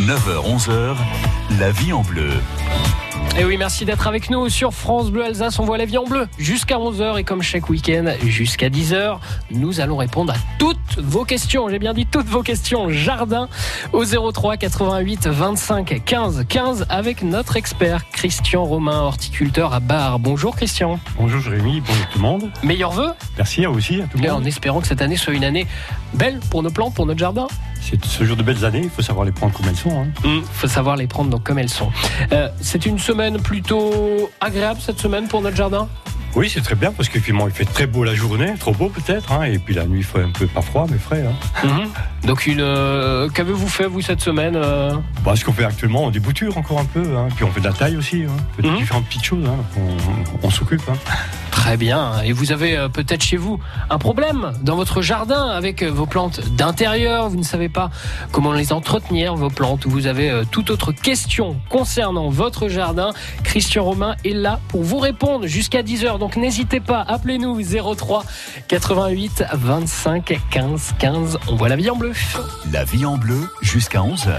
9h-11h, la vie en bleu. Et oui, merci d'être avec nous sur France Bleu Alsace. On voit la vie en bleu jusqu'à 11h et comme chaque week-end jusqu'à 10h, nous allons répondre à toutes vos questions. J'ai bien dit toutes vos questions. Jardin au 03 88 25 15 15 avec notre expert Christian Romain, horticulteur à Bar. Bonjour Christian. Bonjour Jérémy, bonjour tout le monde. Meilleurs vœux. Merci à vous aussi, à tout le monde. En espérant que cette année soit une année belle pour nos plantes, pour notre jardin. C'est ce jour de belles années, il faut savoir les prendre comme elles sont. Faut savoir les prendre donc comme elles sont. C'est une semaine plutôt agréable cette semaine pour notre jardin. Oui, c'est très bien parce qu'effectivement il fait très beau la journée, trop beau peut-être, et puis la nuit il fait un peu pas froid mais frais. Donc qu'avez-vous fait vous cette semaine Ce qu'on fait actuellement, on débouture encore un peu, puis on fait de la taille aussi, différentes petites choses, on s'occupe. Très bien. Et vous avez peut-être chez vous un problème dans votre jardin avec vos plantes d'intérieur. Vous ne savez pas comment les entretenir, vos plantes. Ou vous avez toute autre question concernant votre jardin. Christian Romain est là pour vous répondre jusqu'à 10h. Donc n'hésitez pas, appelez-nous 03 88 25 15 15. On voit la vie en bleu. La vie en bleu jusqu'à 11h.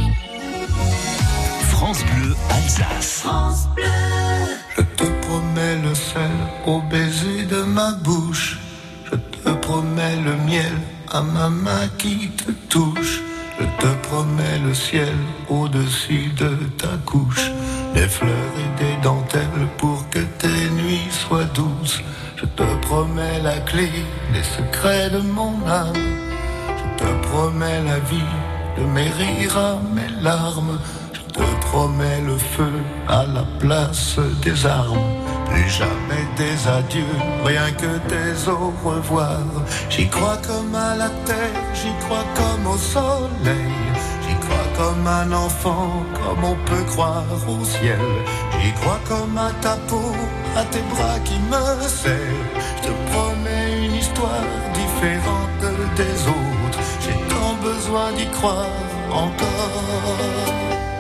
France Bleu Alsace. France Bleu. Je te promets le sel au baiser de ma bouche. Je te promets le miel à ma main qui te touche. Je te promets le ciel au-dessus de ta couche. Des fleurs et des dentelles pour que tes nuits soient douces. Je te promets la clé des secrets de mon âme. Je te promets la vie de mes rires à mes larmes. Je te promets le feu à la place des armes. Plus jamais des adieux, rien que des au revoir. J'y crois comme à la terre, j'y crois comme au soleil. J'y crois comme un enfant, comme on peut croire au ciel. J'y crois comme à ta peau, à tes bras qui me serrent. Je te promets une histoire différente des autres. J'ai tant besoin d'y croire encore.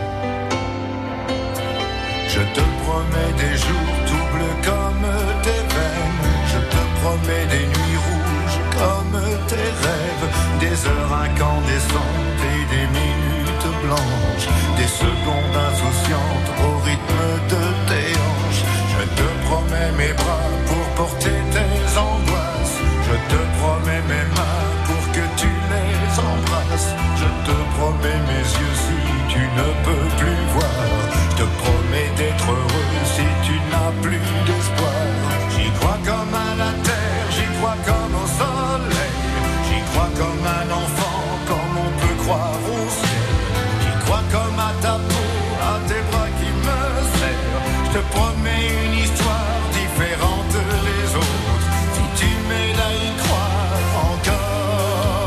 Je te promets des jours doubles comme tes veines. Je te promets des nuits rouges comme tes rêves. Des heures incandescentes et des minutes blanches. Des secondes insouciantes au rythme de tes hanches. Je te promets mes bras pour porter tes angoisses. Je te promets mes mains pour que tu les embrasses. Je te promets mes yeux si tu ne peux plus voir. Je te promets d'être heureux si tu n'as plus d'espoir. J'y crois comme à la terre, j'y crois comme au soleil. J'y crois comme un enfant, comme on peut croire au ciel. J'y crois comme à ta peau, à tes bras qui me serrent. Je te promets une histoire différente des autres. Si tu m'aides à y croire encore.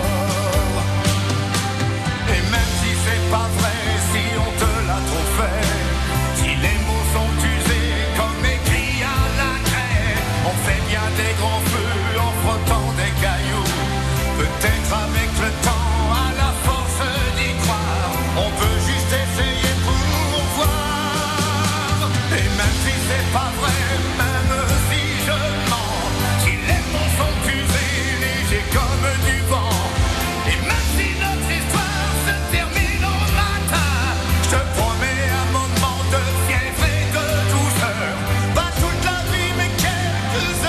Et même si c'est pas vrai, si on te l'a trop fait, si les mots sont usés comme écrits à la craie, on fait bien des grands feux en frottant des cailloux. Peut-être avec le temps, à la force d'y croire, on peut juste essayer pour voir. Et même si c'est pas vrai, même si je mens, si les mots sont usés, légers comme du vent, et même si notre histoire se termine au matin, je te promets un moment de fièvre et de douceur. Pas toute la vie mais quelques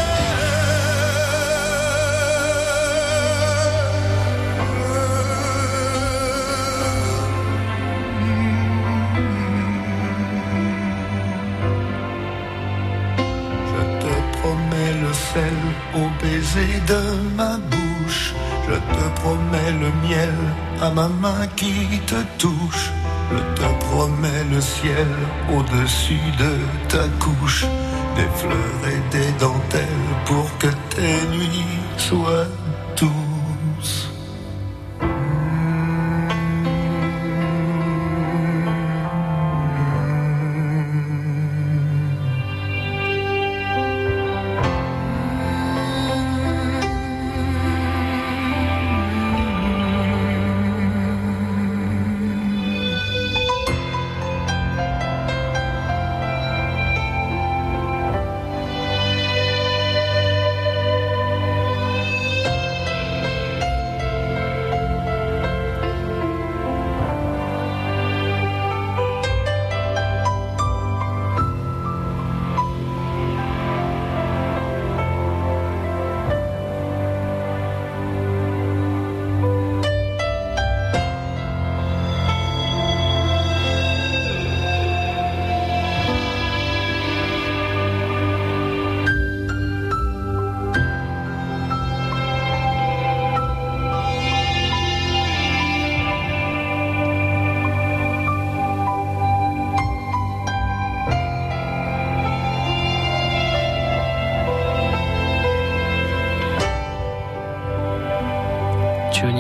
Je te promets le sel au baiser de ma bouche. Je te promets le miel à ma main qui te touche. Je te promets le ciel au-dessus de ta couche. Des fleurs et des dentelles pour que tes nuits soient douces.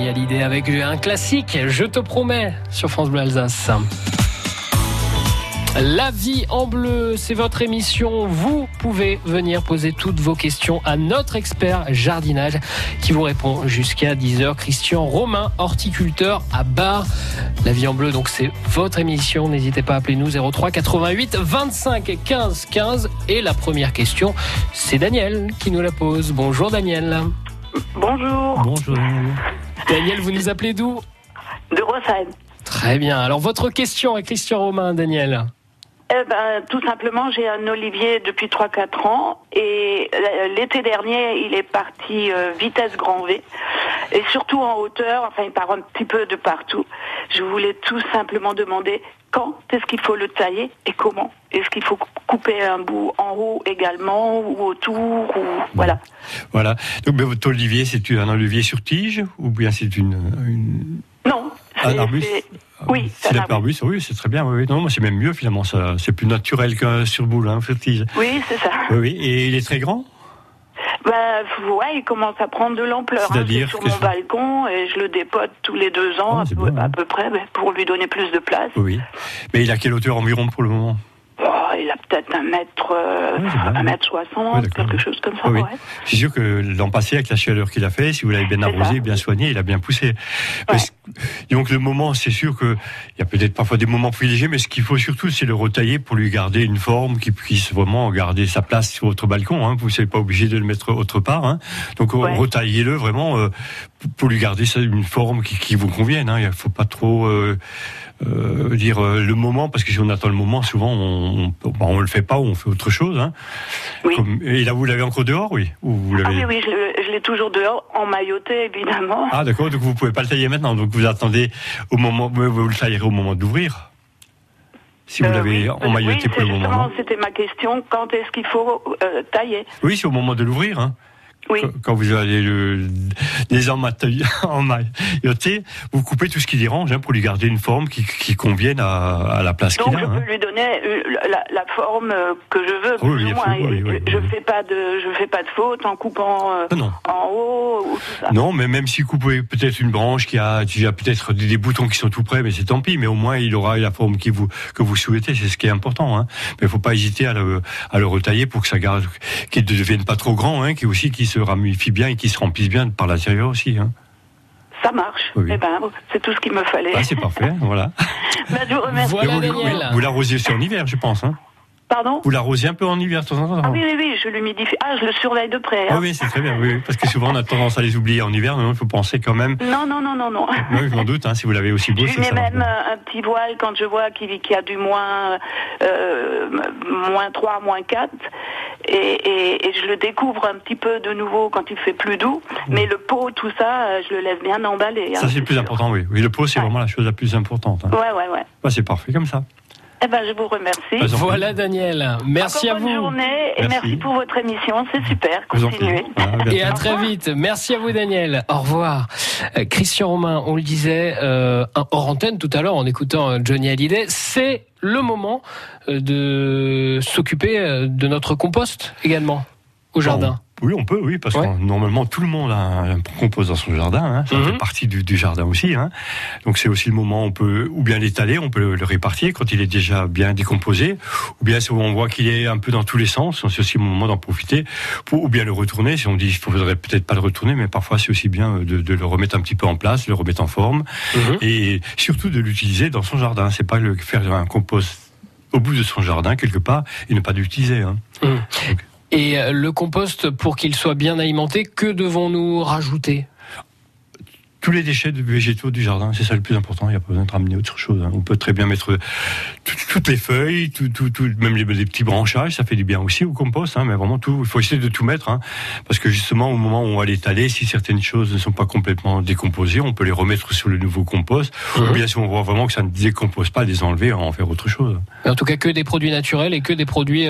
Hallyday avec un classique, Je te promets, sur France Bleu Alsace. La vie en bleu, c'est votre émission. Vous pouvez venir poser toutes vos questions à notre expert jardinage qui vous répond jusqu'à 10h. Christian Romain, horticulteur à Bar. La vie en bleu, donc c'est votre émission. N'hésitez pas à appeler nous 03 88 25 15 15. Et la première question, c'est Daniel qui nous la pose. Bonjour Daniel. Bonjour. Bonjour. Daniel, vous nous appelez d'où ? De Rossheim. Très bien. Alors votre question à Christian Romain, Daniel. Tout simplement, j'ai un olivier depuis 3-4 ans et l'été dernier, il est parti vitesse grand V et surtout en hauteur, enfin il part un petit peu de partout. Je voulais tout simplement demander quand est-ce qu'il faut le tailler et comment. Est-ce qu'il faut couper un bout en haut également ou autour ou voilà. Voilà. Donc votre olivier, c'est un olivier sur tige ou bien c'est une... Non. Un arbuste. Oui, c'est un arbuste. Oui, c'est très bien. Oui. Non, c'est même mieux finalement. Ça, c'est plus naturel qu'un surboule, sur tige. Oui, c'est ça. Oui. Et il est très grand. Ouais, il commence à prendre de l'ampleur. C'est-à-dire sur mon balcon et je le dépote tous les 2 ans à peu près, pour lui donner plus de place. Oui. Mais il a quelle hauteur environ pour le moment ? Il a peut-être 1m60, quelque chose comme ça. Oui. Ouais. C'est sûr que l'an passé, avec la chaleur qu'il a fait, si vous l'avez bien arrosé, bien soigné, il a bien poussé. Ouais. Donc le moment, c'est sûr qu'il y a peut-être parfois des moments privilégiés, mais ce qu'il faut surtout, c'est le retailler pour lui garder une forme qui puisse vraiment garder sa place sur votre balcon. Vous ne serez pas obligé de le mettre autre part. Donc retaillez-le vraiment pour lui garder une forme qui vous convienne. Il ne faut pas trop... dire le moment, parce que si on attend le moment, souvent on le fait pas ou on fait autre chose. Oui. Et là, vous l'avez encore dehors, oui, ou vous l'avez... Oui, je l'ai toujours dehors, emmailloté évidemment. Ah d'accord, donc vous pouvez pas le tailler maintenant, donc vous attendez au moment, vous le taillerez au moment d'ouvrir. Si vous l'avez emmailloté pour le moment. C'était ma question, quand est-ce qu'il faut tailler ? Oui, c'est au moment de l'ouvrir. Oui. Quand vous allez les emmailloter, vous coupez tout ce qui dérange pour lui garder une forme qui convienne à la place qu'il a. Donc je peux lui donner la forme que je veux, plus ou moins. Je fais pas de faute en coupant en haut ou tout ça. Non, mais même s'il coupe peut-être une branche qui a peut-être des boutons qui sont tout près, mais c'est tant pis. Mais au moins il aura la forme que vous souhaitez. C'est ce qui est important. Mais il faut pas hésiter à le retailler pour que ça garde, qu'il ne devienne pas trop grand, qui se ramifie bien et qui se remplisse bien par l'intérieur aussi. Ça marche. Oui. C'est tout ce qu'il me fallait. C'est parfait, voilà. Je vous remercie. Voilà, vous l'arrosiez aussi en hiver, je pense. Pardon ? Vous l'arrosiez un peu en hiver de temps en temps. Ah oui, je l'humidifie. Je le surveille de près. Oui, c'est très bien, parce que souvent on a tendance à les oublier en hiver, il faut penser quand même. Non. Oui, je m'en doute, si vous l'avez aussi beau. Je mets même un petit voile quand je vois qu'il y a du moins 3, moins 4. Et je le découvre un petit peu de nouveau quand il fait plus doux. Mais le pot, tout ça, je le laisse bien emballé. Ça, c'est le plus important, oui. Oui, le pot, c'est vraiment la chose la plus importante. Ouais. C'est parfait comme ça. Je vous remercie. Voilà Daniel, merci à vous. Bonne journée et merci pour votre émission, c'est super. Continuez. Et à très vite. Merci à vous Daniel. Au revoir. Christian Romain, on le disait hors antenne tout à l'heure en écoutant Johnny Hallyday, c'est le moment de s'occuper de notre compost également au jardin. Oui, on peut, parce que normalement tout le monde a un compost dans son jardin, ça fait partie du jardin aussi. Donc c'est aussi le moment où on peut ou bien l'étaler, on peut le répartir quand il est déjà bien décomposé, ou bien si on voit qu'il est un peu dans tous les sens, c'est aussi le moment d'en profiter, ou bien le retourner, si on dit qu'il ne faudrait peut-être pas le retourner, mais parfois c'est aussi bien de le remettre un petit peu en place, de le remettre en forme, et surtout de l'utiliser dans son jardin. C'est pas faire un compost au bout de son jardin, quelque part, et ne pas l'utiliser. Et le compost, pour qu'il soit bien alimenté, que devons-nous rajouter ? Tous les déchets végétaux du jardin, c'est ça le plus important. Il n'y a pas besoin de ramener autre chose. On peut très bien mettre toutes les feuilles, même les petits branchages, ça fait du bien aussi au compost. Mais vraiment tout, il faut essayer de tout mettre, parce que justement au moment où on va l'étaler, si certaines choses ne sont pas complètement décomposées, on peut les remettre sur le nouveau compost. Ou bien si on voit vraiment que ça ne décompose pas, les enlever, en faire autre chose. En tout cas, que des produits naturels et que des produits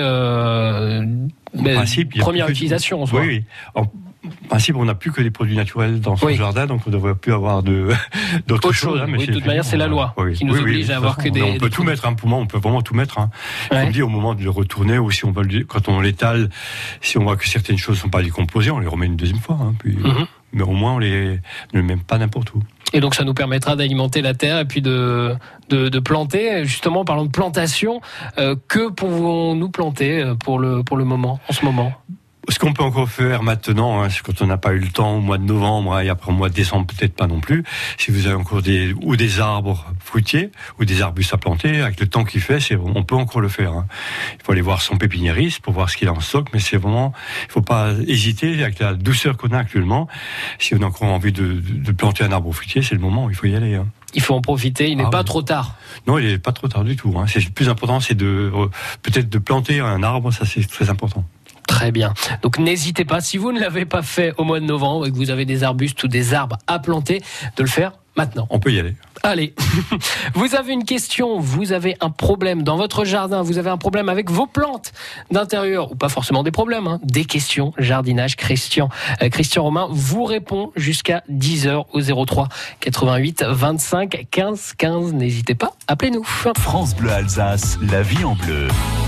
première utilisation en soi. Oui. En principe, on n'a plus que des produits naturels dans son jardin, donc on ne devrait plus avoir d'autres choses. Mais de toute manière, c'est la loi qui nous oblige à avoir que des... On peut tout mettre, pour moi, on peut vraiment tout mettre. Comme dit, au moment de le retourner, ou si quand on l'étale, si on voit que certaines choses ne sont pas décomposées, on les remet une deuxième fois. mais au moins on ne les met pas n'importe où. Et donc ça nous permettra d'alimenter la terre et puis de planter. Justement, parlant de plantation, que pouvons-nous planter pour le moment, en ce moment ? Ce qu'on peut encore faire maintenant, c'est quand on n'a pas eu le temps au mois de novembre, et après au mois de décembre peut-être pas non plus, si vous avez encore des arbres fruitiers ou des arbustes à planter, avec le temps qu'il fait, on peut encore le faire. Il faut aller voir son pépiniériste pour voir ce qu'il a en stock, mais c'est vraiment, il faut pas hésiter avec la douceur qu'on a actuellement. Si on a encore envie de planter un arbre fruitier, c'est le moment, il faut y aller. Il faut en profiter, il n'est pas trop tard. Non, il n'est pas trop tard du tout. C'est le plus important, c'est peut-être de planter un arbre, ça c'est très important. Très bien. Donc n'hésitez pas, si vous ne l'avez pas fait au mois de novembre et que vous avez des arbustes ou des arbres à planter, de le faire maintenant. On peut y aller. Allez, vous avez une question, vous avez un problème dans votre jardin, vous avez un problème avec vos plantes d'intérieur, ou pas forcément des problèmes, des questions, jardinage, Christian Romain vous répond jusqu'à 10h au 03 88 25 15 15. N'hésitez pas, appelez-nous. France Bleu Alsace, la vie en bleu.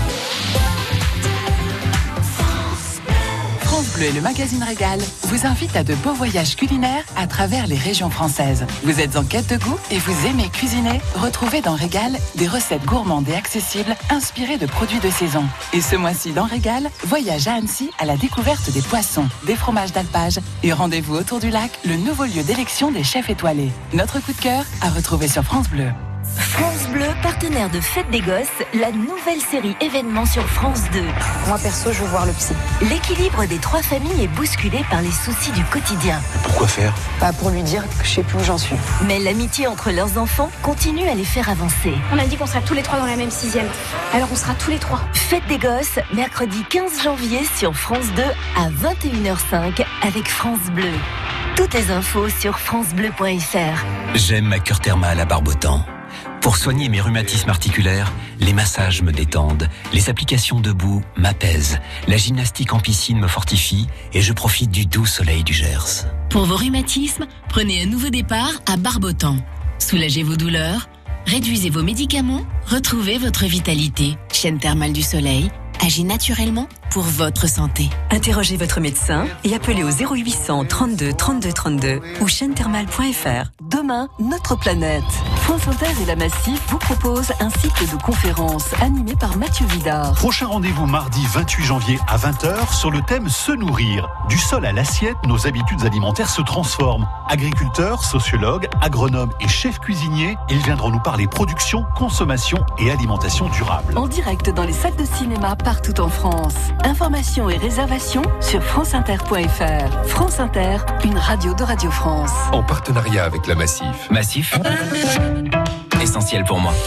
France Bleu et le magazine Régal vous invitent à de beaux voyages culinaires à travers les régions françaises. Vous êtes en quête de goût et vous aimez cuisiner ? Retrouvez dans Régal des recettes gourmandes et accessibles inspirées de produits de saison. Et ce mois-ci dans Régal, voyage à Annecy à la découverte des poissons, des fromages d'alpage et rendez-vous autour du lac, le nouveau lieu d'élection des chefs étoilés. Notre coup de cœur à retrouver sur France Bleu. France Bleu, partenaire de Fête des Gosses, la nouvelle série événement sur France 2. Moi perso, je veux voir le psy. L'équilibre des trois familles est bousculé par les soucis du quotidien. Pourquoi faire ? Pour lui dire que je sais plus où j'en suis. Mais l'amitié entre leurs enfants continue à les faire avancer. On a dit qu'on sera tous les trois dans la même 6e. Alors on sera tous les trois. Fête des Gosses, mercredi 15 janvier sur France 2 à 21h05 avec France Bleu. Toutes les infos sur francebleu.fr. J'aime ma cure thermale à Barbotan. Pour soigner mes rhumatismes articulaires, les massages me détendent, les applications debout m'apaisent, la gymnastique en piscine me fortifie et je profite du doux soleil du Gers. Pour vos rhumatismes, prenez un nouveau départ à Barbotan. Soulagez vos douleurs, réduisez vos médicaments, retrouvez votre vitalité. Chaîne thermale du soleil agit naturellement pour votre santé. Interrogez votre médecin et appelez au 0800 32 32 32 ou chaînethermale.fr. Demain, notre planète. France Inter et la Massif vous proposent un cycle de conférences animé par Mathieu Vidard. Prochain rendez-vous mardi 28 janvier à 20h sur le thème Se nourrir. Du sol à l'assiette, nos habitudes alimentaires se transforment. Agriculteurs, sociologues, agronomes et chefs cuisiniers, ils viendront nous parler production, consommation et alimentation durable. En direct dans les salles de cinéma partout en France. Informations et réservations sur franceinter.fr. France Inter, une radio de Radio France. En partenariat avec la Massif. Massif, essentiel pour moi.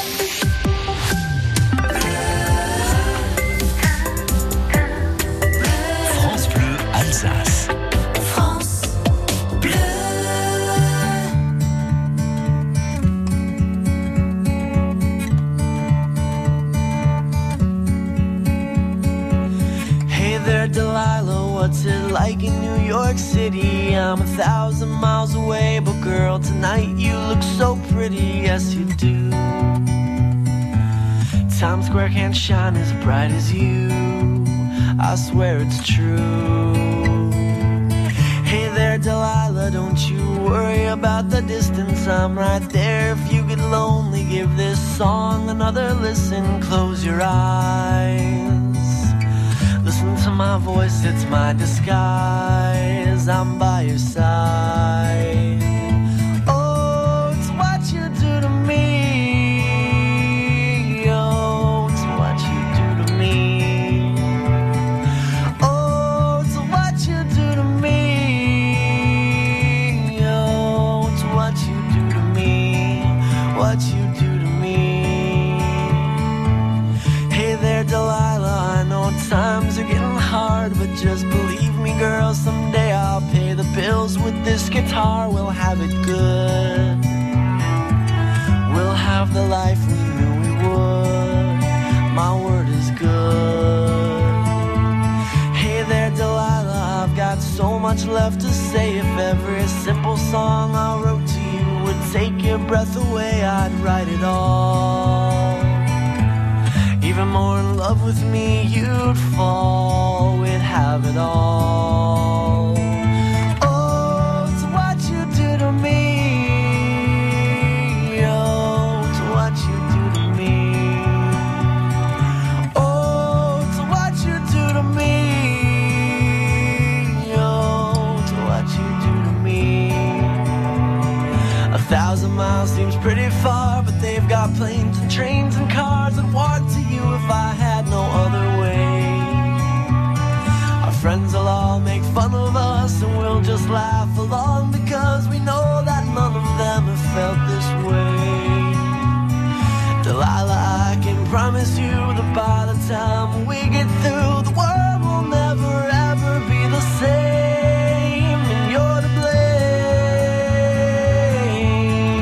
France Bleu Alsace. France Bleu. Hey there, Delilah, what's it like in New York City? I'm 1,000 miles away, but girl, tonight you look so pretty, yes you do. Times Square can't shine as bright as you, I swear it's true. Hey there, Delilah, don't you worry about the distance, I'm right there. If you get lonely, give this song another listen, close your eyes. Listen to my voice, it's my disguise, I'm by your side. Oh, it's what you do to me. Oh, it's what you do to me. Oh, it's what you do to me. Oh, it's what you do to me. What you do to me. Hey there, Delilah, I know times are getting hard, but just believe me, girl, someday I'll pay the bills with this guitar. We'll have it good. We'll have the life we knew we would. My word is good. Hey there, Delilah, I've got so much left to say. If every simple song I wrote to you would take your breath away, I'd write it all. Even more in love with me, you'd fall, we'd have it all. Oh, planes and trains and cars and walk to you if I had no other way. Our friends will all make fun of us and we'll just laugh along because we know that none of them have felt this way. Delilah, I can promise you that by the time we get through, the world will never ever be the same, and you're to blame.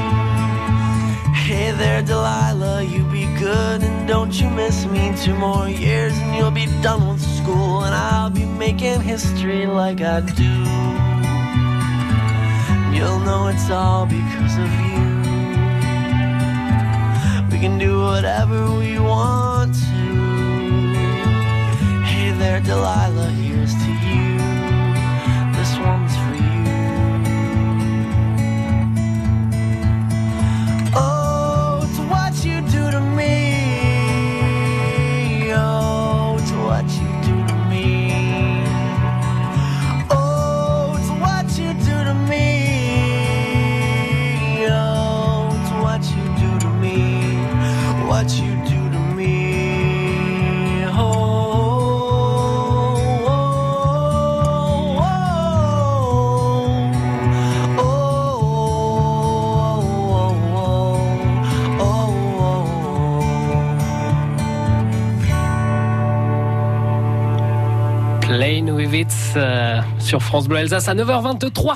Hey there, Delilah, you be good and don't you miss me. 2 more years and you'll be done with school, and I'll be making history like I do. You'll know it's all because of you. We can do whatever we want to. Hey there, Delilah, here's to you. This one's for you. Oh, to what you do to me. Oh, to what you do to me. Oh, to what you do to me. Oh, to what you do to me. What you do to me. Oh, oh, oh, oh, oh, oh, oh. Plain with It sur France Bleu Alsace à 9h23.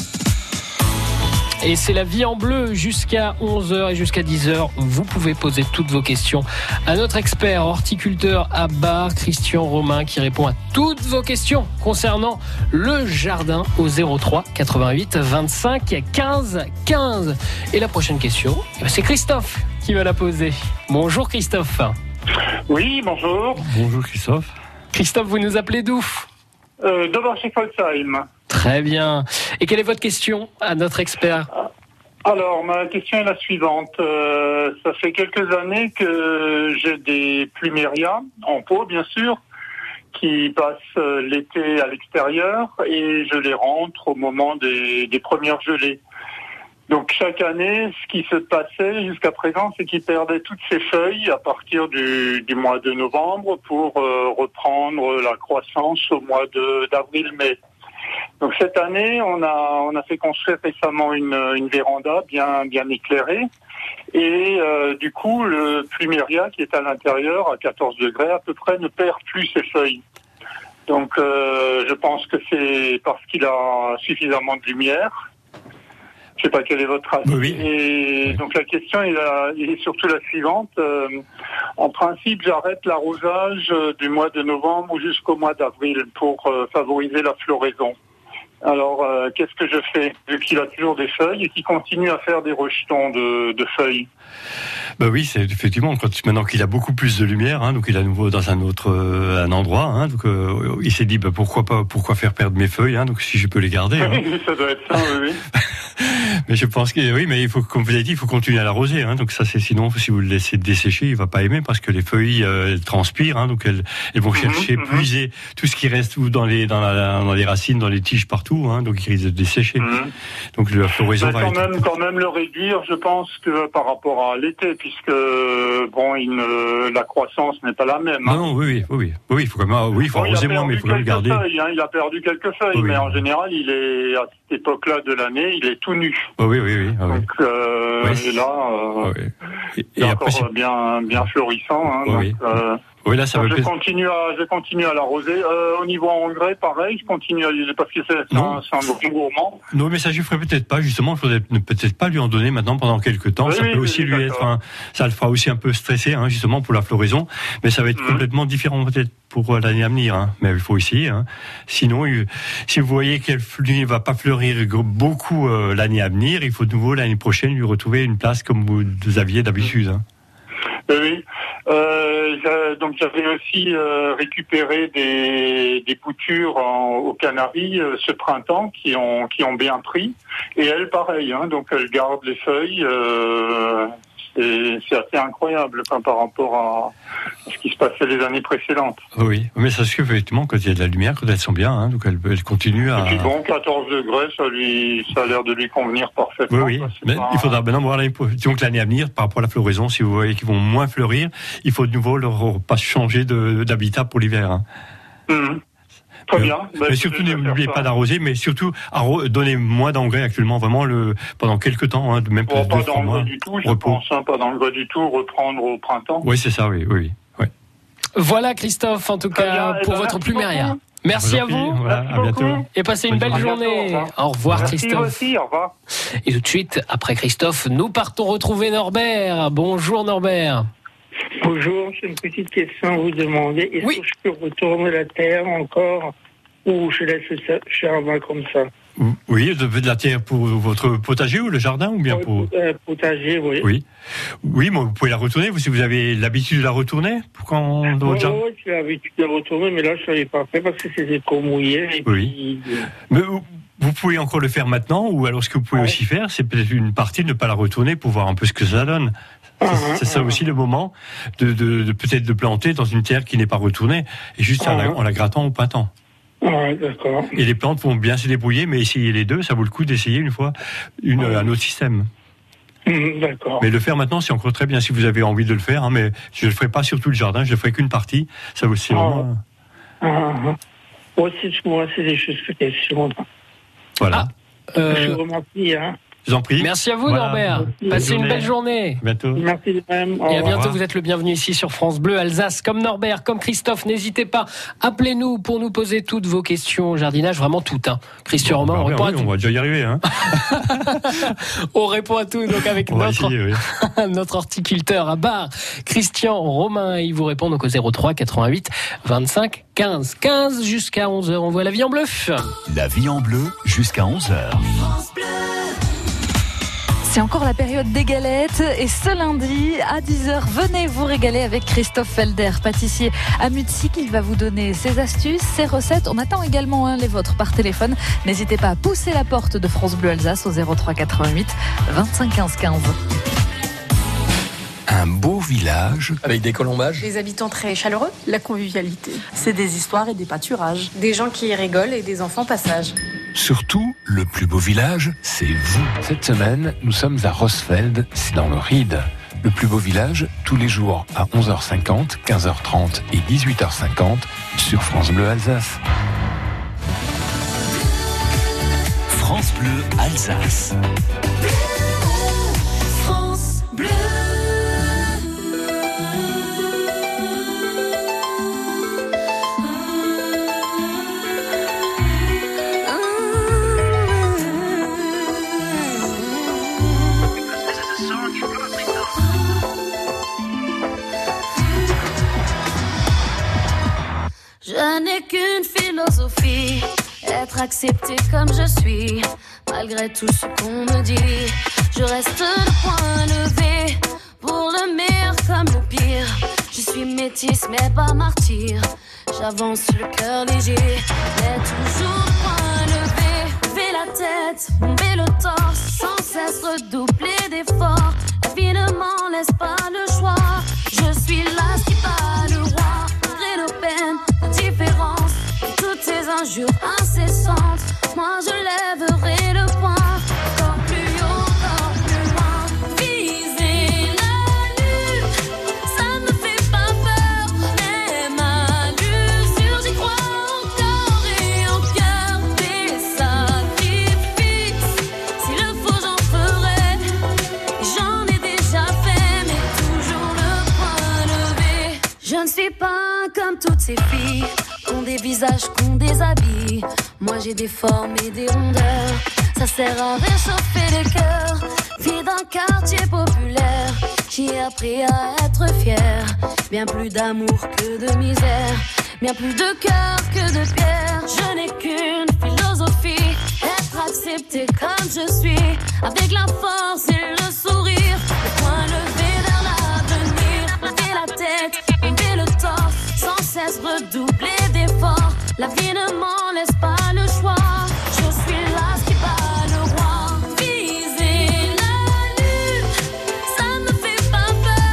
Et c'est la vie en bleu jusqu'à 11h et jusqu'à 10h. Vous pouvez poser toutes vos questions à notre expert horticulteur à Bar, Christian Romain, qui répond à toutes vos questions concernant le jardin au 03 88 25 15 15. Et la prochaine question, c'est Christophe qui va la poser. Bonjour Christophe. Oui, bonjour. Bonjour Christophe. Christophe, vous nous appelez d'où ? De Borchez-Folsheim. Très bien. Et quelle est votre question à notre expert ? Alors, ma question est la suivante. Ça fait quelques années que j'ai des plumérias, en pot bien sûr, qui passent l'été à l'extérieur et je les rentre au moment des premières gelées. Donc chaque année, ce qui se passait jusqu'à présent, c'est qu'ils perdaient toutes ces feuilles à partir du mois de novembre pour reprendre la croissance au mois d'avril-mai. Donc cette année, on a fait construire récemment une véranda bien éclairée et du coup le pluméria qui est à l'intérieur à 14 degrés à peu près ne perd plus ses feuilles. Donc je pense que c'est parce qu'il a suffisamment de lumière. Je ne sais pas quel est votre avis. Oui. Et donc la question est surtout la suivante. En principe, j'arrête l'arrosage du mois de novembre jusqu'au mois d'avril pour favoriser la floraison. Alors, qu'est-ce que je fais vu qu'il a toujours des feuilles et qu'il continue à faire des rejetons de feuilles? Bah oui, c'est effectivement maintenant qu'il a beaucoup plus de lumière, hein, donc il est à nouveau dans un endroit, hein, donc il s'est dit pourquoi faire perdre mes feuilles, hein, donc si je peux les garder. Hein. Oui, ça doit être ça, oui. Mais je pense que oui, mais il faut, comme vous avez dit, il faut continuer à l'arroser, hein, donc ça c'est sinon si vous le laissez dessécher, il va pas aimer parce que les feuilles elles transpirent, hein, donc elles vont chercher, puiser tout ce qui reste dans les racines, dans les tiges partout, hein, donc il risque de dessécher. Donc la floraison va quand même le réduire, je pense que par rapport à l'été, puisque la croissance n'est pas la même. Hein. Non, oui, il faut quand même, il faut arroser moins, mais il faut quand même le garder. Il a perdu quelques feuilles, mais en général, il est à cette époque-là de l'année, il est tout nu. Oui. Donc et là, c'est encore bien florissant. Hein, oui. Oui, là, ça je continue à l'arroser. Au niveau engrais, pareil, je continue à parce que c'est un bon gourmand. Non, mais ça, je ferai peut-être pas. Justement, il faudrait peut-être pas lui en donner maintenant pendant quelques temps. Ça peut aussi lui être, ça le fera aussi un peu stresser, hein, justement pour la floraison. Mais ça va être complètement différent peut-être pour l'année à venir. Hein. Mais il faut essayer. Hein. Sinon, si vous voyez qu'elle ne va pas fleurir beaucoup l'année à venir, il faut de nouveau l'année prochaine lui retrouver une place comme vous aviez d'habitude. Hein. Oui. Donc j'avais aussi récupéré des boutures aux Canaries ce printemps qui ont bien pris et elles pareil, hein, donc elles gardent les feuilles, c'est c'est assez incroyable par rapport à ce qui se passait les années précédentes. Oui, mais ça se fait effectivement quand il y a de la lumière, quand elles sont bien, hein, donc elle continue à... Et puis bon, 14 degrés, ça a l'air de lui convenir parfaitement. Oui, mais il faudra maintenant voir donc l'année à venir, par rapport à la floraison, si vous voyez qu'ils vont moins fleurir, il faut de nouveau leur pas changer d'habitat pour l'hiver. Hein. Très bien. Mais surtout, n'oubliez pas d'arroser, mais surtout, donnez moins d'engrais actuellement, vraiment, pendant quelques temps, hein, même pas d'engrais du tout, je pense, pas d'engrais du tout, reprendre au printemps. Oui, c'est ça, oui. Voilà, Christophe, en tout cas, pour votre pluméria. Merci à vous. Voilà, à bientôt. Et passez une belle journée. Au revoir, Christophe. Merci aussi, au revoir. Et tout de suite, après Christophe, nous partons retrouver Norbert. Bonjour, Norbert. Bonjour, j'ai une petite question à vous demander. Est-ce que je peux retourner la terre encore ou je laisse le jardin comme ça? Oui, de la terre pour votre potager ou le jardin ou bien pour... Potager, oui. Oui, mais vous pouvez la retourner si vous avez l'habitude de la retourner dans votre jardin. Oui, j'ai l'habitude de la retourner, mais là je ne l'avais pas fait parce que c'était trop mouillé. Et oui. Mais vous pouvez encore le faire maintenant, ou alors ce que vous pouvez aussi faire, c'est peut-être une partie de ne pas la retourner pour voir un peu ce que ça donne. C'est ça aussi le moment de peut-être de planter dans une terre qui n'est pas retournée, et juste en la grattant au printemps. D'accord. Et les plantes vont bien se débrouiller, mais essayez les deux, ça vaut le coup d'essayer une fois un autre système. D'accord. Mais le faire maintenant, c'est encore très bien si vous avez envie de le faire, hein, mais je ne le ferai pas sur tout le jardin, je ne ferai qu'une partie. Ça aussi vraiment... Moi, c'est des choses que question. Voilà. Je vous remercie, hein. Je vous en prie. Merci à vous, Norbert. Passez une belle journée. Bientôt. Merci de même. Et à bientôt, vous êtes le bienvenu ici sur France Bleu Alsace. Comme Norbert, comme Christophe, n'hésitez pas, appelez-nous pour nous poser toutes vos questions au jardinage, vraiment toutes. Hein. Christian Romain, on répond à tout. On va déjà y arriver. Hein. On répond à tout, donc avec notre horticulteur à Bar, Christian Romain. Il vous répond donc au 03 88 25 15 15 jusqu'à 11h. On voit la vie en bleu. La vie en bleu jusqu'à 11h. C'est encore la période des galettes et ce lundi à 10h, venez vous régaler avec Christophe Felder, pâtissier à Mutzig. Il va vous donner ses astuces, ses recettes. On attend également les vôtres par téléphone. N'hésitez pas à pousser la porte de France Bleu Alsace au 03 88 25 15 15. Un beau village avec des colombages. Des habitants très chaleureux. La convivialité. C'est des histoires et des pâturages. Des gens qui rigolent et des enfants passage. Surtout, le plus beau village, c'est vous. Cette semaine, nous sommes à Rosfeld, c'est dans le Ried. Le plus beau village, tous les jours à 11h50, 15h30 et 18h50 sur France Bleu Alsace. France Bleu Alsace. France Bleu. Je n'ai qu'une philosophie, être accepté comme je suis, malgré tout ce qu'on me dit. Je reste le poing levé, pour le meilleur comme le pire. Je suis métisse mais pas martyr, j'avance le cœur léger, mais toujours le poing levé. Lever la tête, bomber le torse, sans cesse redoubler d'efforts. La vie ne m'en laisse pas le choix, je suis là qui bat le roi. Malgré nos peines, nos différences, et toutes ces injures incessantes, moi je lèverai le poing. Encore plus haut, encore plus loin. Viser la lune, ça me fait pas peur. Même à l'usure, j'y crois encore et en cœur. Des sacrifices, s'il le faut j'en ferai. J'en ai déjà fait, mais toujours le poing levé. Je ne suis pas comme toutes ces filles, qu'ont des visages, qu'ont des habits. Moi j'ai des formes et des rondeurs, ça sert à réchauffer le cœur. Fille d'un quartier populaire, j'ai appris à être fière. Bien plus d'amour que de misère, bien plus de cœur que de pierre. Je n'ai qu'une philosophie, être accepté comme je suis, avec la force et le sourire. Le poing levé vers l'avenir, lever la tête, bomber le torse, sans cesse redoubler d'efforts. La vie ne m'en laisse pas le choix, je suis là qui bat le roi. Viser la lune, ça me fait pas peur.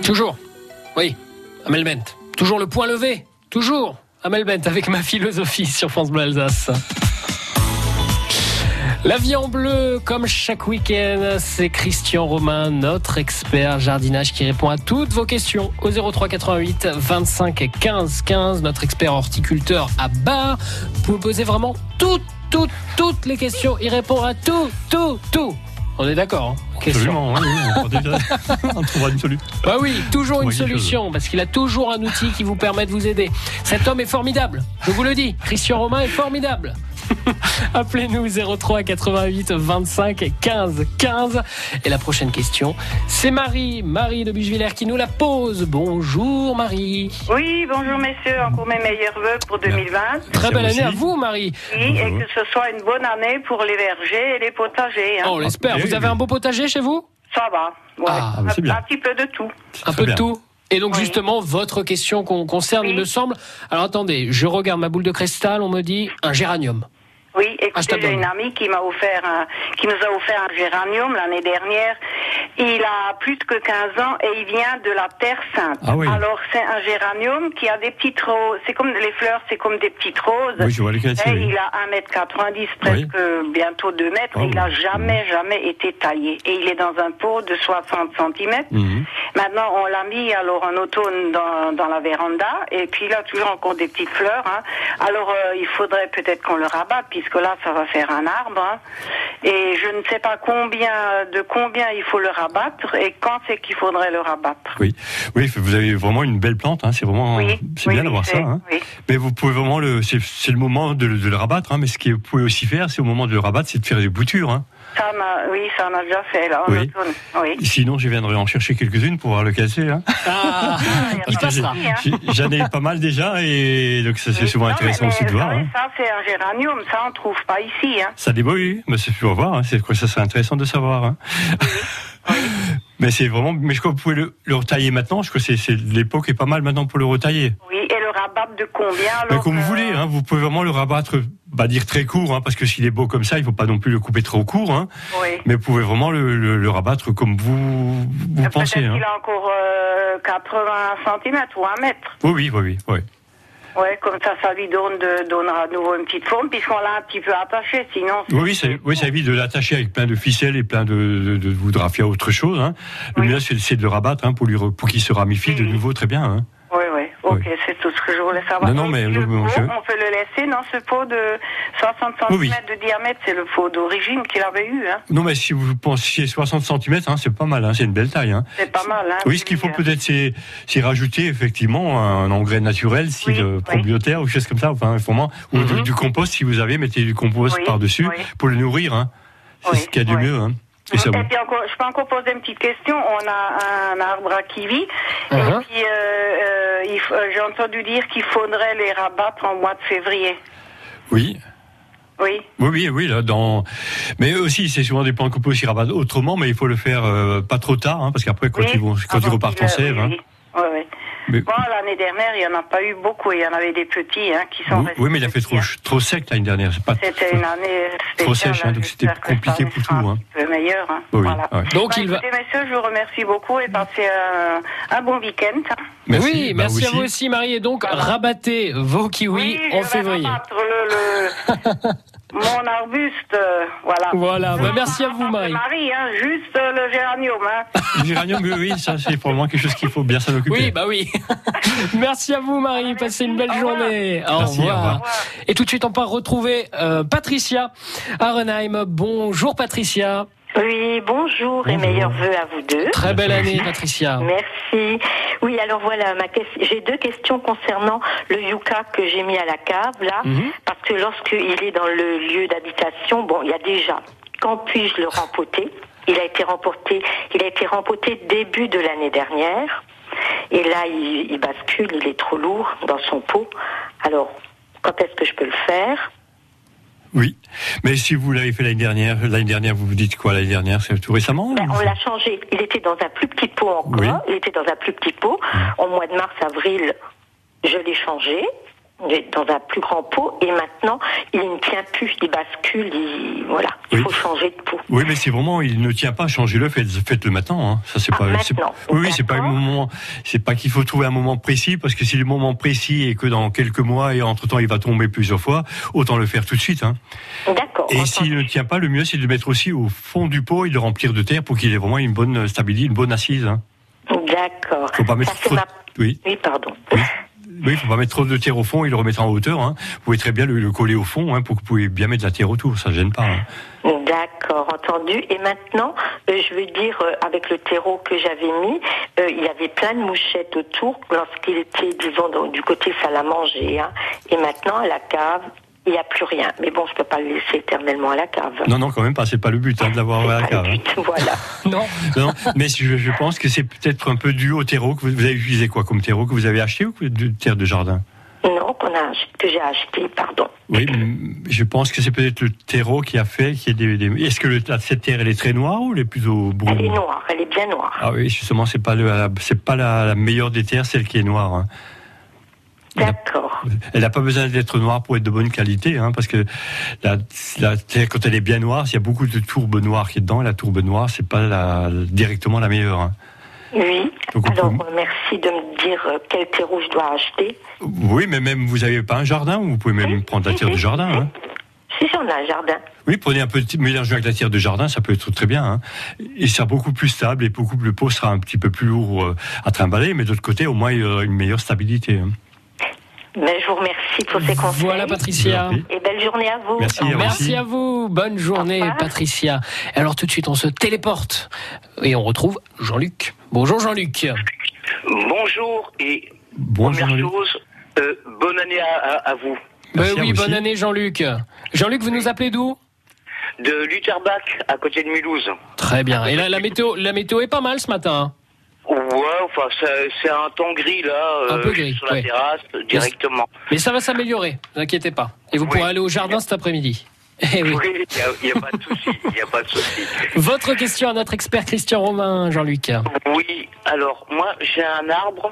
Toujours. Oui. Amel Bent. Toujours le point levé. Toujours. Amel Bent avec ma philosophie sur France Bleu Alsace. La vie en bleu, comme chaque week-end, c'est Christian Romain, notre expert jardinage, qui répond à toutes vos questions au 03 88 25 15 15. Notre expert horticulteur à Bar. Vous pouvez poser vraiment toutes les questions. Il répond à tout. On est d'accord, hein? Absolument, oui. On trouvera une solution. Bah oui, toujours une solution, parce qu'il a toujours un outil qui vous permet de vous aider. Cet homme est formidable, je vous le dis. Christian Romain est formidable. Appelez-nous 03 88 25 15 15. Et la prochaine question, c'est Marie de Buchevillers qui nous la pose. Bonjour Marie. Oui, bonjour messieurs, encore mes meilleurs vœux pour 2020. Très belle année à vous Marie. Oui, bonjour. Et que ce soit une bonne année pour les vergers et les potagers. Hein. On l'espère. Vous avez un beau potager chez vous? Ça va, ouais. Un petit peu de tout. Un peu de tout. Et donc justement, votre question concerne, il me semble... Alors attendez, je regarde ma boule de cristal, on me dit un géranium. Oui, écoutez, j'ai une amie qui nous a offert un géranium l'année dernière. Il a plus que 15 ans et il vient de la Terre Sainte. Ah oui. Alors, c'est un géranium qui a des petites roses. C'est comme les fleurs, c'est comme des petites roses. Oui, je vois lequel c'est. Il a 1m90, presque bientôt 2 mètres. Et il a jamais été taillé. Et il est dans un pot de 60 cm. Maintenant, on l'a mis alors en automne dans la véranda. Et puis, il a toujours encore des petites fleurs. Hein. Alors, il faudrait peut-être qu'on le rabatte, puisque là, ça va faire un arbre. Hein. Et je ne sais pas combien il faut le rabattre et quand c'est qu'il faudrait le rabattre. Oui, vous avez vraiment une belle plante. Hein. C'est vraiment, c'est bien d'avoir ça. Hein. Oui. Mais vous pouvez vraiment c'est le moment de le rabattre. Hein. Mais ce que vous pouvez aussi faire, c'est au moment de le rabattre, c'est de faire des boutures. Hein. Ça on a déjà fait là en automne. Oui. Sinon, je viendrai en chercher quelques-unes pour voir lequel c'est. Hein. Parce que j'en ai pas mal déjà et donc ça, c'est souvent intéressant aussi de voir. Hein. Ça, c'est un géranium, ça on trouve pas ici. Hein. Ça débrouille, oui, mais c'est pour voir. Hein. Ça serait intéressant de savoir. Hein. Oui. Mais c'est vraiment. Mais je crois que vous pouvez le retailler maintenant. Je crois que l'époque est pas mal maintenant pour le retailler. Oui, et le rabattre de combien alors? Comme vous voulez. Hein, vous pouvez vraiment le rabattre. Dire très court, hein, parce que s'il est beau comme ça, il ne faut pas non plus le couper trop court. Hein, mais vous pouvez vraiment le rabattre comme vous pensez. Peut-être qu'il a encore 80 cm ou 1 mètre. Oui. Oui, comme ça lui donnera à nouveau une petite forme, puisqu'on l'a un petit peu attaché, sinon... Ça évite de l'attacher avec plein de ficelles et plein de vous raffia autre chose. Hein. Le mieux, c'est de le rabattre pour qu'il se ramifie de nouveau très bien. Hein. Ok, c'est tout ce que je voulais savoir. Non, mais on peut le laisser dans ce pot de 60 cm de diamètre, c'est le pot d'origine qu'il avait eu. Hein. Non, mais si vous pensiez 60 cm, hein, c'est pas mal, hein, c'est une belle taille. Hein. C'est pas mal. Hein, oui, ce qu'il faut peut-être, c'est rajouter effectivement un engrais naturel, style probiotaire ou chose comme ça, enfin, ou du compost si vous avez, mettez du compost par-dessus pour le nourrir. Hein. C'est ce qu'il y a du mieux. Hein. Et puis je peux encore poser une petite question. On a un arbre à kiwi, et puis j'ai entendu dire qu'il faudrait les rabattre en mois de février. Oui, là, mais aussi, c'est souvent des plants qu'on peut aussi rabattre autrement, mais il faut le faire pas trop tard, hein, parce qu'après, quand ils repartent en sève. Hein. Mais... Bon, l'année dernière, il n'y en a pas eu beaucoup. Il y en avait des petits qui sont restés. Oui, mais il a fait trop sec l'année dernière. C'était une année trop sèche, hein, donc c'était compliqué pour tout. Un peu meilleur. Hein. Voilà. Donc, écoutez, messieurs, je vous remercie beaucoup et passez un bon week-end. Merci, merci à vous aussi, Marie. Et donc, rabattez vos kiwis en février. Mon arbuste, voilà. Voilà, merci à vous, Marie. Marie, juste le géranium. Le géranium, oui, ça c'est probablement quelque chose qu'il faut bien s'en occuper. Oui. Merci à vous, Marie. Passez une belle journée. Au revoir. Et tout de suite, on part retrouver Patricia à Renheim. Bonjour, Patricia. Oui, bonjour et meilleurs vœux à vous deux. Très belle année, Patricia. Merci. Oui, alors voilà, j'ai 2 questions concernant le yucca que j'ai mis à la cave, là, parce que lorsqu'il est dans le lieu d'habitation, il y a déjà, quand puis-je le rempoter? Il a été rempoté début de l'année dernière, et là, il bascule, il est trop lourd dans son pot. Alors, quand est-ce que je peux le faire? Oui, mais si vous l'avez fait l'année dernière, vous vous dites quoi l'année dernière? C'est tout récemment? On l'a changé. Il était dans un plus petit pot encore. Il était dans un plus petit pot. Au mois de mars, avril, je l'ai changé. dans un plus grand pot, et maintenant il ne tient plus, il bascule, il faut changer de pot. Oui, mais si vraiment il ne tient pas, changez-le, faites-le maintenant. Hein. Ça c'est pas. Oui, c'est pas un moment. C'est pas qu'il faut trouver un moment précis, parce que si le moment précis est que dans quelques mois et entre temps il va tomber plusieurs fois, autant le faire tout de suite. Hein. D'accord. Et s'il ne tient pas, le mieux c'est de le mettre aussi au fond du pot et de le remplir de terre pour qu'il ait vraiment une bonne stabilité, une bonne assise. Hein. D'accord. Faut pas mettre trop. Oui, pardon. Oui, il faut pas mettre trop de terre au fond et le remettre en hauteur. Hein. Vous pouvez très bien le coller au fond, hein, pour que vous puissiez bien mettre de la terre autour. Ça ne gêne pas. Hein. D'accord, entendu. Et maintenant, je veux dire, avec le terreau que j'avais mis, il y avait plein de mouchettes autour lorsqu'il était, disons, du côté salle à manger. Hein. Et maintenant, à la cave, il n'y a plus rien. Mais bon, je ne peux pas le laisser éternellement à la cave. Non, quand même pas. C'est pas le but, de l'avoir à la cave. Voilà. Non, mais je pense que c'est peut-être un peu dû au terreau que vous avez utilisé quoi comme terreau que vous avez acheté ou de terre de jardin? Non, que j'ai acheté, pardon. Oui, je pense que c'est peut-être le terreau qui a fait qu'il y ait des... Est-ce que cette terre, elle est très noire ou elle est plutôt brune? Elle est noire, elle est bien noire. Ah oui, justement, c'est pas la meilleure des terres, celle qui est noire. Hein. D'accord. Elle n'a pas besoin d'être noire pour être de bonne qualité, hein, parce que la terre, quand elle est bien noire, il y a beaucoup de tourbes noires qui est dedans, et la tourbe noire, c'est pas directement la meilleure. Hein. Oui. Donc, alors, merci de me dire quel terreau je dois acheter. Oui, mais même, vous n'avez pas un jardin, ou vous pouvez même prendre la terre de jardin. Hein. Si, j'en ai un jardin. Oui, prenez un petit mélange avec la terre de jardin, ça peut être très bien. Hein. Et c'est beaucoup plus stable, et le pot sera un petit peu plus lourd à trimballer, mais de l'autre côté, au moins, il y aura une meilleure stabilité. Hein. Mais je vous remercie pour ces conseils. Voilà, Patricia. Et belle journée à vous. Merci à vous. Bonne journée, Patricia. Alors tout de suite, on se téléporte et on retrouve Jean-Luc. Bonjour Jean-Luc. Bonjour et première chose, bonne année à vous. Oui, bonne année Jean-Luc. Jean-Luc, vous nous appelez d'où? De Lutterbach, à côté de Mulhouse. Très bien. Et là, la météo est pas mal ce matin. Ouais, enfin, c'est un temps gris, là, un peu gris, sur la terrasse, directement. Mais ça va s'améliorer, ne vous inquiétez pas. Et vous pourrez aller au jardin cet après-midi. Oui, il n'y a pas de souci, Votre question à notre expert Christian Romain, Jean-Luc. Oui, alors, moi, j'ai un arbre,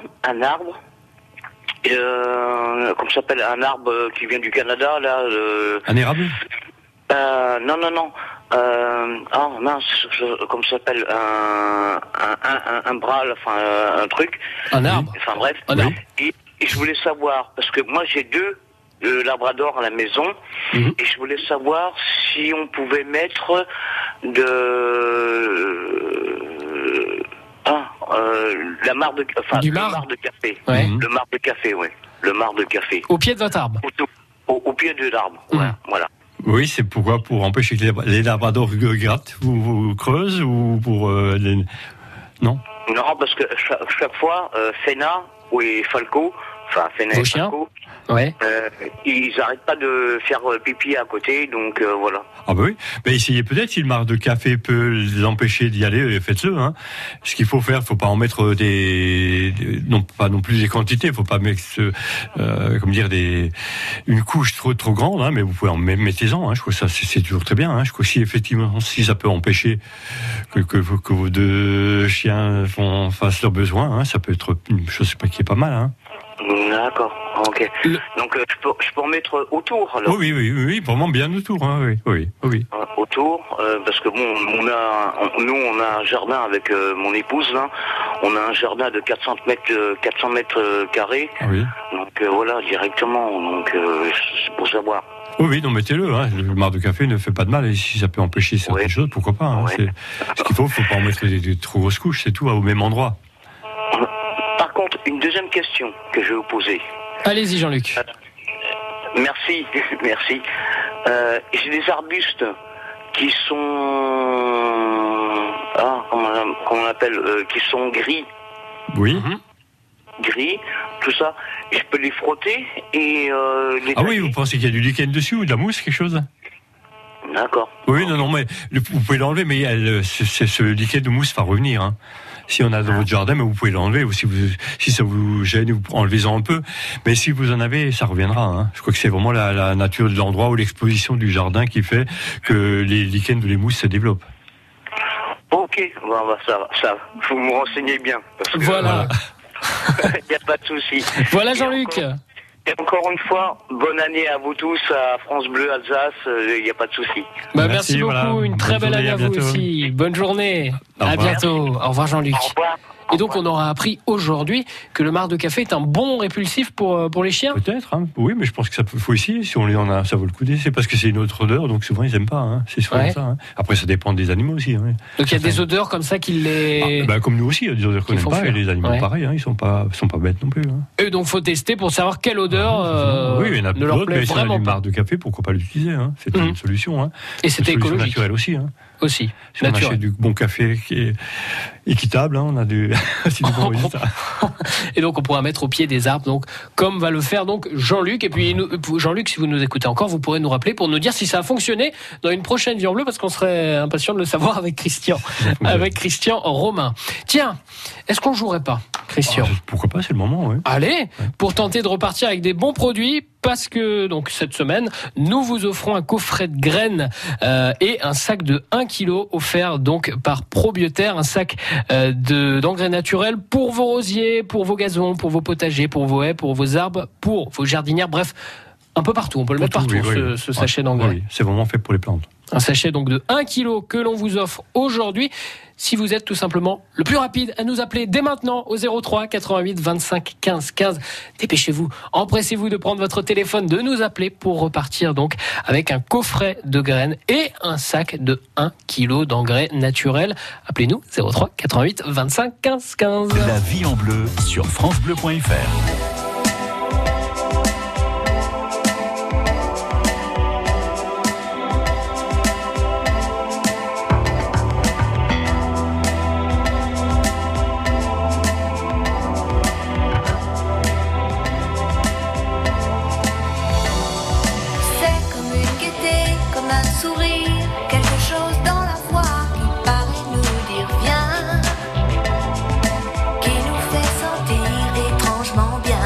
comment ça s'appelle, un arbre qui vient du Canada, là. Un érable? Non. Oh mince, comment ça s'appelle, un bras, enfin un truc. Un arbre. Enfin bref. Et je voulais savoir, parce que moi j'ai 2 labradors à la maison, et je voulais savoir si on pouvait mettre la mare de, le marc de café. Ouais. Le marc de café, oui. Le marc de café. Au pied de votre arbre. Au pied de l'arbre. Voilà. Oui, c'est pourquoi? Pour empêcher que les labradors grattent ou creusent, ou pour Non. Non, parce que chaque fois, Fena et Falco, enfin Fena et Falco, ils n'arrêtent pas de faire pipi à côté, donc voilà. Ah bah oui, mais essayez peut-être, si le marc de café peut les empêcher d'y aller, faites-le. Hein. Ce qu'il faut faire, il faut pas en mettre pas non plus des quantités, il faut pas mettre une couche trop grande, hein, mais vous pouvez mettez-en. Hein, je crois que ça c'est toujours très bien. Hein. Je crois que si ça peut empêcher que vos 2 chiens fassent leurs besoins, hein, ça peut être une chose qui est pas mal. Hein. D'accord, ok. Donc je peux en mettre autour alors. Oui, vraiment bien autour, hein, oui. Autour, parce que bon, on a un jardin avec mon épouse là. On a un jardin de 400 mètres carrés. Ah oui. Donc voilà, directement. Donc c'est pour savoir. Oui, non, mettez-le. Hein. Le marc de café ne fait pas de mal, et si ça peut empêcher certaines choses, pourquoi pas. Hein. Ce qu'il faut pas en mettre des trop grosses couches, c'est tout, au même endroit. Par contre, une deuxième question que je vais vous poser. Allez-y, Jean-Luc. Merci. J'ai des arbustes qui sont... comment on appelle, qui sont gris. Oui. Gris, tout ça. Je peux les frotter et les oui, vous pensez qu'il y a du lichen dessus ou de la mousse, quelque chose? D'accord. Oui, non, mais vous pouvez l'enlever, mais ce lichen de mousse va revenir. Hein. Si on a dans votre jardin, mais vous pouvez l'enlever, ou si ça vous gêne, vous enlevez-en un peu. Mais si vous en avez, ça reviendra. Hein. Je crois que c'est vraiment la nature de l'endroit ou l'exposition du jardin qui fait que les lichens de les mousses se développent. Ok, ça, vous me renseignez bien. Parce que, voilà. Il n'y a pas de souci. Voilà Jean-Luc. Et encore une fois, bonne année à vous tous, à France Bleu Alsace, il n'y a pas de souci. Merci beaucoup, voilà. Une très belle année à vous aussi. Bonne journée, à bientôt. Au revoir Jean-Luc. Au revoir. Et donc on aura appris aujourd'hui que le marc de café est un bon répulsif pour les chiens. Peut-être, hein. Oui, mais je pense que ça faut essayer. Si on en a, ça vaut le coup d'essayer. C'est parce que c'est une autre odeur, donc souvent ils n'aiment pas. Hein. C'est souvent ça. Hein. Après, ça dépend des animaux aussi. Hein. Donc il y a des odeurs comme ça qui les. Comme nous aussi, il y a des odeurs qu'on n'aime pas. Et les animaux, pareil, hein, ils sont pas bêtes non plus. Hein. Et donc faut tester pour savoir quelle odeur. Oui, il y en a ne leur plaît mais vraiment si on a du pas. marc de café, pourquoi pas l'utiliser, hein. C'est une solution. Hein. Et c'était écologique. Naturel aussi. Hein. Aussi. Si on achète du bon café qui est équitable, hein, on a du bon résultat. Et donc on pourra mettre au pied des arbres, donc comme va le faire donc Jean-Luc. Et puis Jean-Luc, si vous nous écoutez encore, vous pourrez nous rappeler pour nous dire si ça a fonctionné dans une prochaine Vie en Bleu, parce qu'on serait impatient de le savoir avec Christian Romain. Tiens, est-ce qu'on jouerait pas, Christian? Pourquoi pas, c'est le moment. Oui. Allez, pour tenter de repartir avec des bons produits. Parce que donc cette semaine, nous vous offrons un coffret de graines et un sac de 1 kg offert donc par Probioter, un sac d'engrais naturels pour vos rosiers, pour vos gazons, pour vos potagers, pour vos haies, pour vos arbres, pour vos jardinières, bref, un peu partout. On peut le mettre partout, ce sachet d'engrais. Oui, c'est vraiment fait pour les plantes. Un sachet donc de 1 kg que l'on vous offre aujourd'hui. Si vous êtes tout simplement le plus rapide à nous appeler dès maintenant au 03 88 25 15 15. Dépêchez-vous, empressez-vous de prendre votre téléphone, de nous appeler pour repartir donc avec un coffret de graines et un sac de 1 kg d'engrais naturels. Appelez-nous 03 88 25 15 15. La Vie en Bleu sur francebleu.fr. Qui nous fait sentir étrangement bien.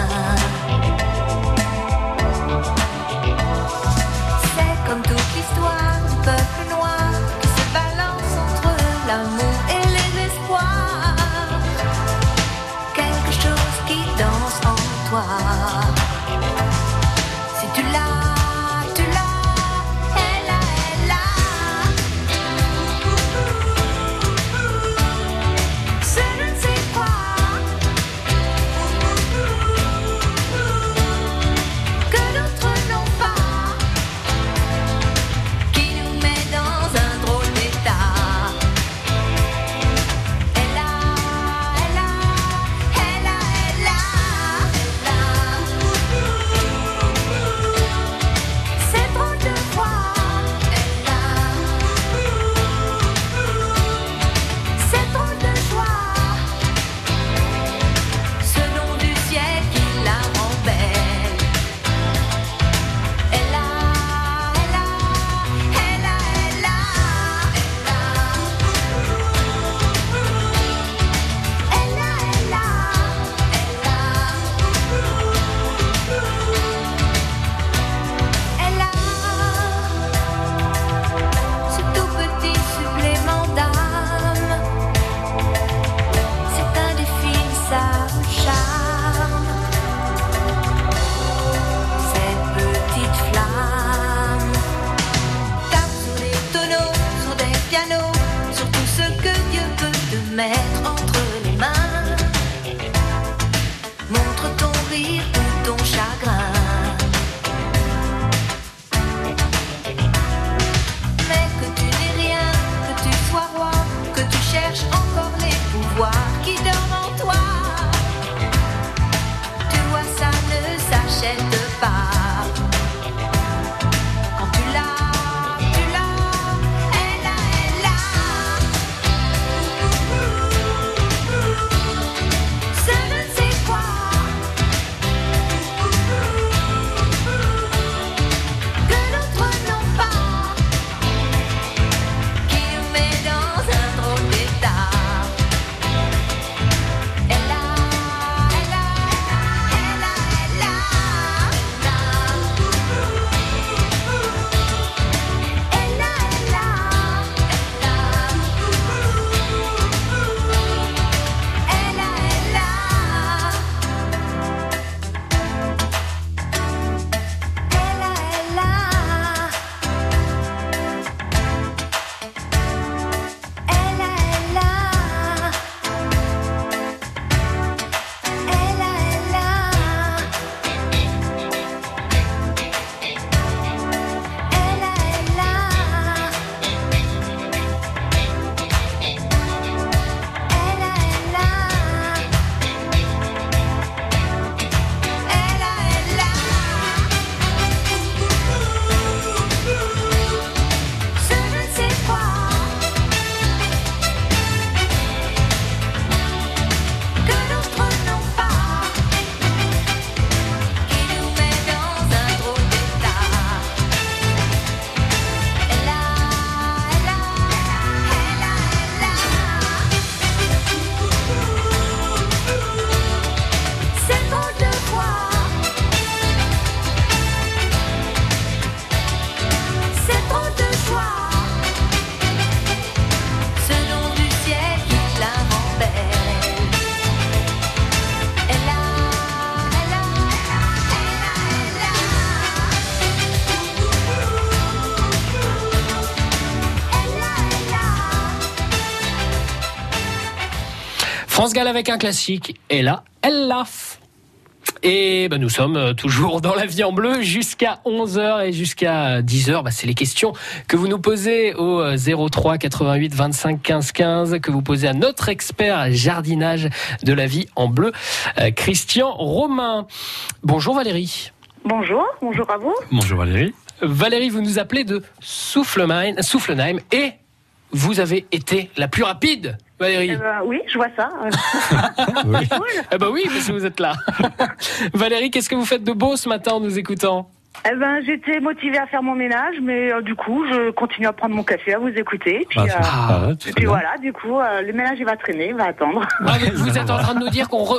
France Gall avec un classique. Et là, elle laf. Et nous sommes toujours dans la vie en bleu jusqu'à 11h et jusqu'à 10h. C'est les questions que vous nous posez au 03 88 25 15 15, que vous posez à notre expert jardinage de la vie en bleu, Christian Romain. Bonjour Valérie. Bonjour à vous. Bonjour Valérie. Valérie, vous nous appelez de Soufflenheim et vous avez été la plus rapide. Valérie. Oui, je vois ça. Oui. Oui, parce que vous êtes là. Valérie, qu'est-ce que vous faites de beau ce matin en nous écoutant ? J'étais motivée à faire mon ménage, mais du coup, je continue à prendre mon café, à vous écouter. Puis, voilà, du coup, le ménage, il va traîner, il va attendre. Vous êtes en train de nous dire qu'on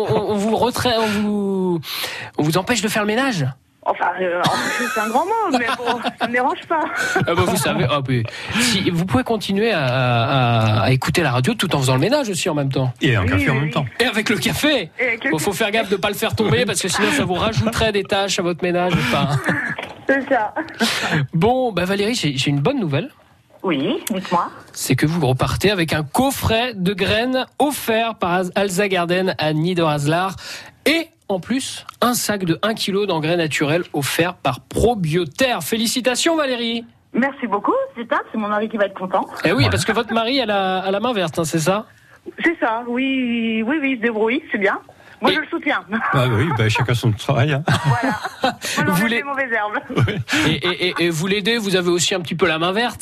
vous empêche de faire le ménage ? Enfin, c'est un grand mot, mais bon, ça ne me dérange pas. Vous savez, si, vous pouvez continuer à écouter la radio tout en faisant le ménage aussi en même temps. Et un café en même temps. Et avec le café. Il faut faire gaffe de ne pas le faire tomber parce que sinon ça vous rajouterait des tâches à votre ménage. C'est ça. Bon, Valérie, j'ai une bonne nouvelle. Oui, dites-moi. C'est que vous repartez avec un coffret de graines offert par Alza Garden à Niederhaslar et en plus, un sac de 1 kg d'engrais naturels offert par ProBioterre. Félicitations Valérie. Merci beaucoup, c'est mon mari qui va être content. Eh oui, parce que votre mari a la main verte, c'est ça ? C'est ça, oui, il se débrouille, c'est bien. Moi, je le soutiens. Chacun son travail. Hein. Voilà. Moi, j'enlève les mauvaises herbes. Oui. Et vous l'aidez, vous avez aussi un petit peu la main verte ?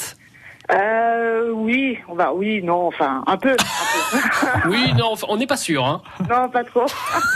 Un peu. Oui, non, on n'est pas sûr, hein. Non, pas trop.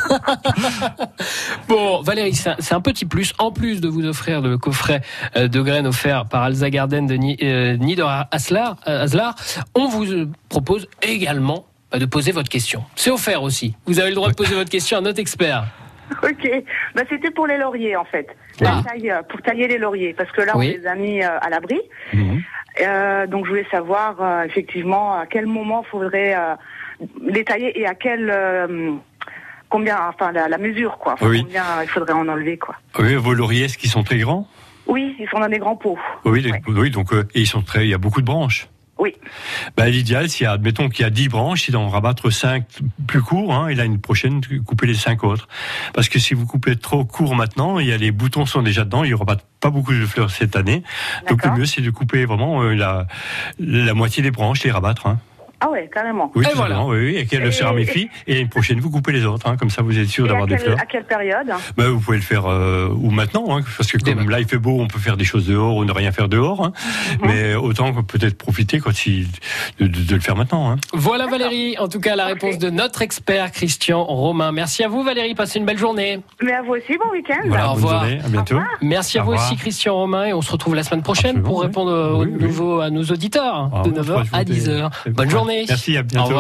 Bon, Valérie, c'est un petit plus. En plus de vous offrir le coffret de graines offert par Alza Garden de Niederhaslar, on vous propose également de poser votre question. C'est offert aussi. Vous avez le droit de poser votre question à notre expert. Ok, c'était pour les lauriers en fait. La taille, pour tailler les lauriers, parce que là on les a mis à l'abri. Donc je voulais savoir effectivement à quel moment il faudrait les tailler et à quel la mesure quoi. Combien il faudrait en enlever quoi. Oui, vos lauriers, est-ce qu'ils sont très grands ? Oui, ils sont dans des grands pots. Oui, donc et ils sont il y a beaucoup de branches. Oui. L'idéal, admettons qu'il y a 10 branches, c'est d'en rabattre 5 plus courts, et là, une prochaine, couper les 5 autres. Parce que si vous coupez trop court maintenant, les boutons sont déjà dedans, il n'y aura pas beaucoup de fleurs cette année. D'accord. Donc, le mieux, c'est de couper vraiment la moitié des branches, les rabattre, Ah ouais, carrément. Oui, et qu'elle se ramifie. Et une prochaine, vous coupez les autres, comme ça vous êtes sûr d'avoir des fleurs. À quelle période ? Vous pouvez le faire ou maintenant, parce que comme là il fait beau, on peut faire des choses dehors ou ne rien faire dehors. Mais autant peut-être profiter de le faire maintenant. Voilà Valérie, en tout cas la réponse de notre expert Christian Romain. Merci à vous Valérie, passez une belle journée. Mais à vous aussi, bon week-end. Voilà, au revoir. Bonne journée, à bientôt. Merci à vous aussi Christian Romain et on se retrouve la semaine prochaine pour répondre à nos auditeurs de 9h à 10h. Bonne journée. Merci, à bientôt.